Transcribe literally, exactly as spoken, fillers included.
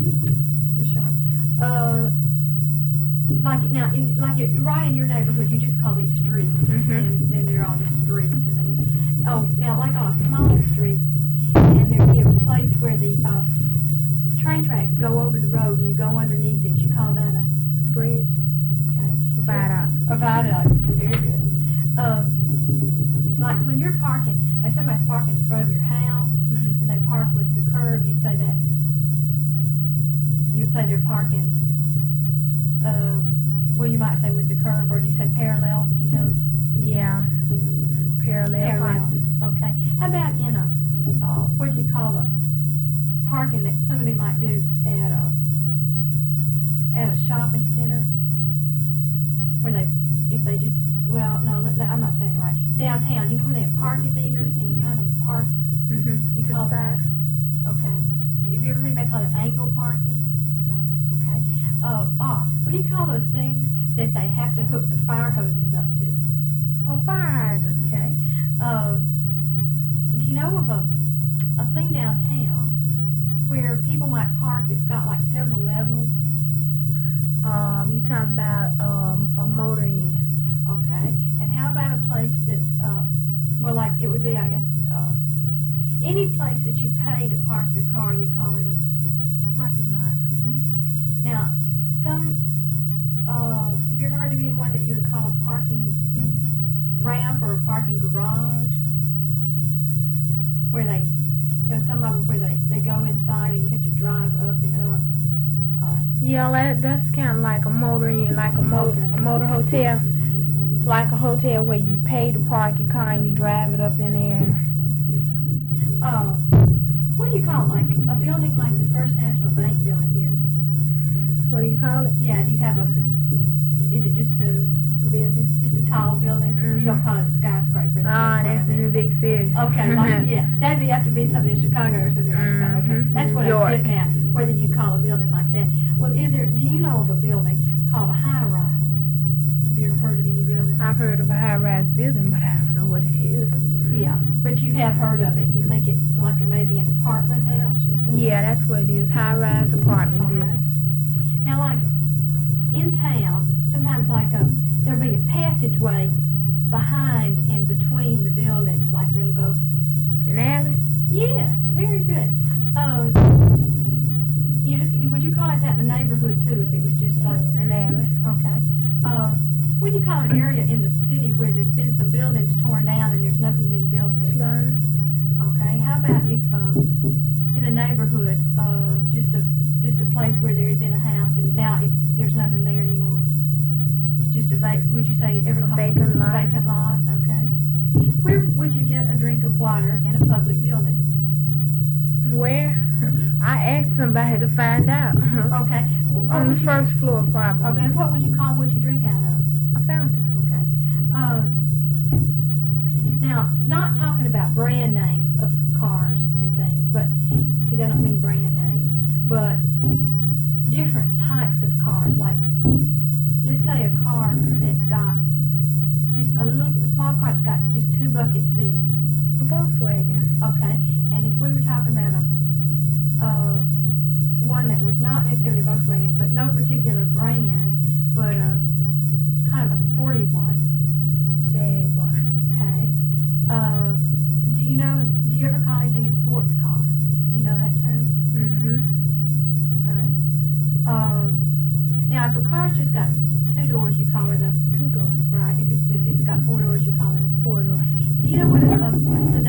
You're sharp. Uh, like now, in, like it, right in your neighborhood, you just call these streets, Mhm. and then they're all just streets. And then, oh, now like on a small street, and there'd be a place where the uh, train tracks go over the road, and you go underneath it. You call that a Bridge. okay. Viaduct. A viaduct. Very good. Um, like when you're parking, like somebody's parking in front of your house, Mhm. and they park with the curb, you say that. You say they're parking. Uh, well, you might say with the curb, or do you say parallel? Do you know? Yeah. Parallel. Parallel. park. Okay. How about in a uh, what do you call the parking that somebody might do at a at a shopping center, where they if they just well no I'm not saying it right downtown. You know where they have parking meters and you kind of park. Mhm. You To call the that. side. Okay. Have you ever heard anybody call it angle parking? No. Okay. Uh, ah, what do you call those things that they have to hook the fire hoses up to? Oh, fire hydrant. Okay. Uh, do you know of a a thing downtown where people might park that's got like several levels? Um, you talking about um a motor inn? Okay. And how about a place that's uh, well, like it would be, I guess, uh, any place that you pay to park your car, you'd call it a Parking lot. Mm-hmm. Now, some, uh, have you ever heard of anyone that you would call a parking ramp or a parking garage? Where they, you know, some of them where they, they go inside and you have to drive up and up. Uh, Yeah, that, that's kind of like a motor inn, like a motor, Okay. a motor hotel. It's like a hotel where you pay to park your car and you drive it up in there. uh, what do you call it? Like a building like the First National Bank building here? What do you call it? Yeah, do you have a, is it just a, Building. just a tall building? You don't Mhm. call it a skyscraper? Ah, what I that's the mean. new big city. Okay, like, yeah, that'd be, have to be something in Chicago or something like that, okay. Mhm. That's what New I'm York. getting at, whether you call a building like that. Well, is there, do you know of a building called a high-rise? Have you ever heard of any building? I've heard of a high-rise building, but I don't know what it is. Yeah, but you have heard of it. You think it, like it may be an apartment house, you think? Yeah, that's what it is, high-rise apartment Okay. building. Now, like, in town, sometimes like a, there'll be a passageway behind and between the buildings, like it'll go. An alley? Yes, very good. Uh, you, would you call it that in the neighborhood too, if it was just like, An alley. okay. Uh, what do you call an area in the city where there's been some buildings torn down and there's nothing been built there? Slum. Okay, how about if, uh, in the neighborhood, uh, just a, just a place where there had been a house and now it's, there's nothing there anymore? It's just a vac, would you say ever A call it vacant lot. Vacant lot, okay. Where would you get a drink of water in a public building? Where? I asked somebody to find out. Okay. wh- what On would the you- first floor, probably. Okay, what would you call what you drink out of? A fountain. Okay. Uh, now, not talking about brand names of cars and things, but, because I don't mean brand names, but different types of cars, like, let's say a car that's got just a little, a small car that's got just two bucket seats. Volkswagen. Okay, and if we were talking about a, uh, one that was not necessarily Volkswagen, but no particular brand, but a kind of a sporty one, Jaguar. okay? Uh, do you know, do you ever call anything a sports car? Do you know that term? Mm-hmm. Okay. Uh, now, if a car's just got two doors, you call it a, Two door. right? If it's, if it's got four doors, you call it a, Four door. do you know what a, a, a